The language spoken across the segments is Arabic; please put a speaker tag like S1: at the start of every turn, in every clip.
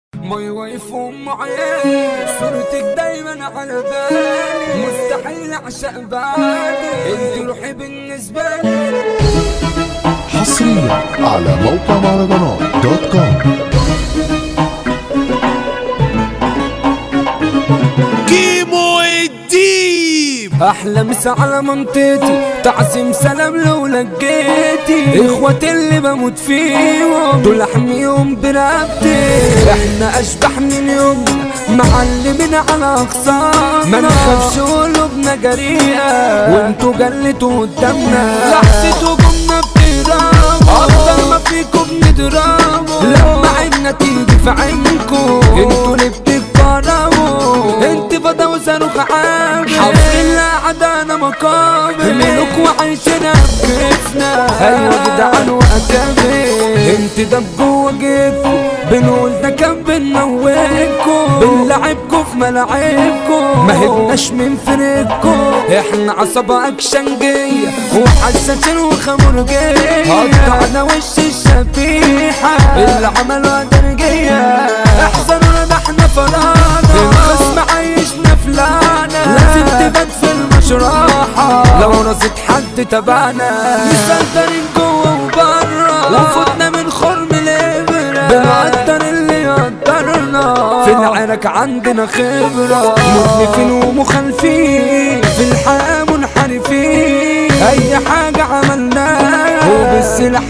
S1: ماي وايف وام عيال صورتك دايما على بالي، مستحيل اعشق بعدك، انت روحي بالنسبه لي.
S2: حصريا على موقع مهرجانات دوت كوم.
S3: كيمو الديب
S1: احلى مسا على منطقتي، تعزيم سلام لو لقيتي اخواتي اللي بموت فيهم دول احميهم برقبتي. احنا اشبح من يومنا معلمين على اقصانا، ما نخافش قلوبنا جريئه وانتوا جلتوا قدامنا. لحظة هجومنا بتهربوا افضل ما فيكم بنضربوا، لما عيننا تيجي في عينكم انتوا اللي بتتكرموا. انتفاضة وصاروخ عامل حافظين لأعدانا مقابل، ملوك وعايشينها بكيفنا. ايوه جدعان واكابر، انت ده بجوه جيبكم بنقول ده كان بنموتكم، بنلعبكم في ملاعبكم ما هبناش من فريقكم. احنا عصابة اكشنجية وحساسين وخمرجية، قطعنا وش الشبيحة اللي عملوا درجية. احسنوا ده احنا فرانا الخصم عايشنا فلانا، لازم تبات في المشرحة لو رصت حد تبعنا. مسيطرين جوه وبره وفوتنا من خرم الابرة، بنقدر اللي يقدرنا في العرك عندنا خبرة. مخلفين ومخالفين في الحياة منحرفين، اي حاجة عملناها وبالسلاح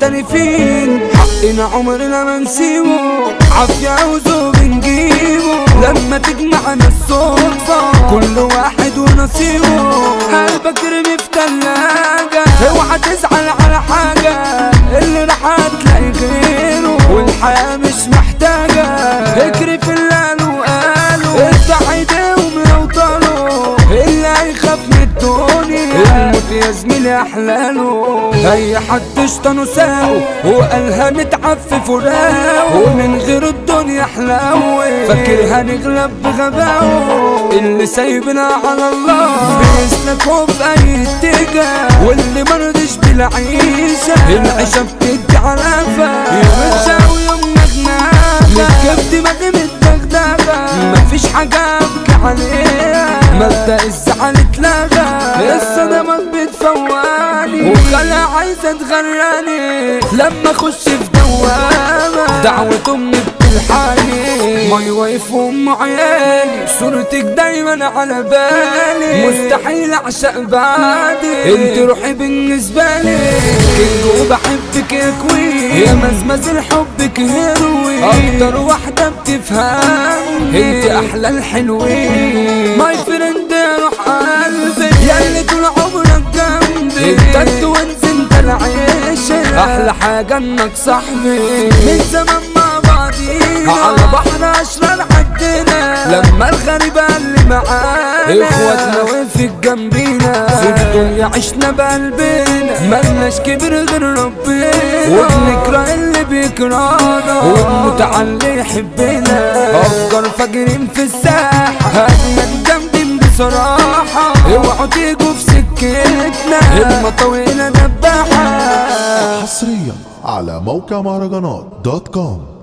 S1: محترفين. حقنا عمرنا ما نسيبه، عافية وذوق بنجيبه لما تجمعنا الصدفة، كل واحد ونصيبه. قلبك رمي في تلاجة اوعى تزعل على حاجة، اللي راح هتلاقي غيره والحياة مش محتاجة. اجري في اللي قالوا افتح ايديهم لو طالوا، اللي هيخاف من الدنيا الموت يا زميلي احلاله. اي حد اشتنوا ساقوا وقالها نتعفف وراقوا، ومن غير الدنيا حلاوة فاكر هنغلب بغباوه. اللي سايبنا على الله بيسلكوا في اي اتجاه، واللي مرضش بالعيشة العيشة بتدي علافة. يوم تشاو يوم نغناغة للكبد دماغي متدغدغة، مفيش حاجة ابكي عليها مبدأ الزعل اتلغى. الصدمات بتفواني وخلع عايزة تغراني، لما اخش في دوامة دعوة امي بتلحقني. ماي وايف وام عيالي صورتك دايما على بالي، مستحيل اعشق بعدك، انت روحي بالنسبة لي. كنت وبحبك يا كوين يا مزمز الحبك هروي، اكتر واحدة بتفهم انت احلى الحلوين. ماي فريند يا روح قلبي ياللي طول عمرك جنبي، انت التوينز انت العيشة، احلى حاجة انك صاحبي. من زمان مع بعضينا على بحر اشرار حدنا، لما الغريبة اللي معانا اخواتنا وقفت جنبينا. في الدنيا عشنا بقلبنا ملناش كبر غير ربنا، وبنكره اللي بيكرهنا والمتعلي يحبنا. افكار فاجرين في الساحة هجمة جامدين بصراحة، اوعوا تيجوا في سكتنا المطاوينا دباحة.
S2: حصريا على موقع مهرجانات دوت كوم.